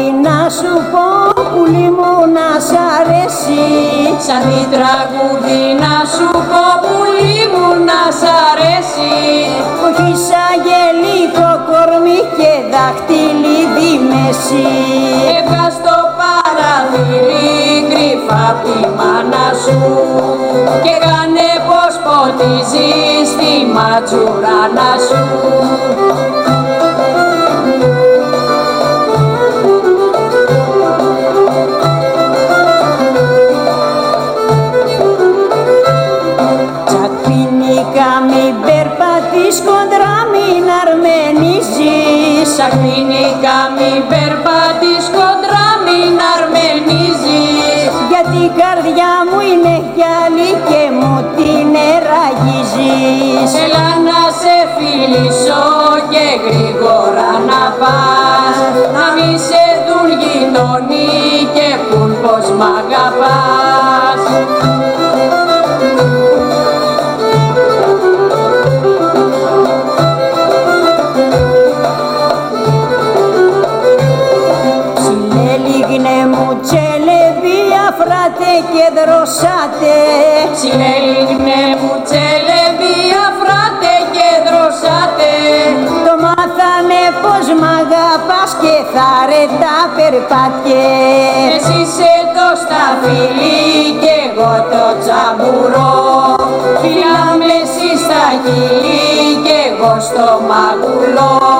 να σου πω πουλί μου να σ' αρέσει. Σαν τι τραγούδι να σου πω πουλί μου να σ' αρέσει. Όχι σαν γελικό κορμί και δαχτυλίδι μέση. Έβγας το παραθύρι κρυφά απ' τη μάνα σου και κάνε πως ποτίζεις τη ματσουράνα σου. Μην περπατείς κοντρά, μην αρμενίζεις. Σαχμίνικα μην περπατείς κοντρά, μην αρμενίζεις. Γιατί η καρδιά μου είναι γυαλί και μου την εραγίζεις. Έλα να σε φιλήσω και γρήγορα να πας, να μη σε δουν γειτονοί και πουν πως μ' αγαπάς. Φράτε και δροσάτε. Συνέλιγνε μου τσελεβία, φράτε και δροσάτε. Το μάθανε πως μ' αγαπάς και θα ρε τα περπάτιες. Εσύ είσαι το σταφύλι και εγώ το τσαμπουρό. Φυλάμε εσύ στα χείλη και εγώ στο μαγουλό.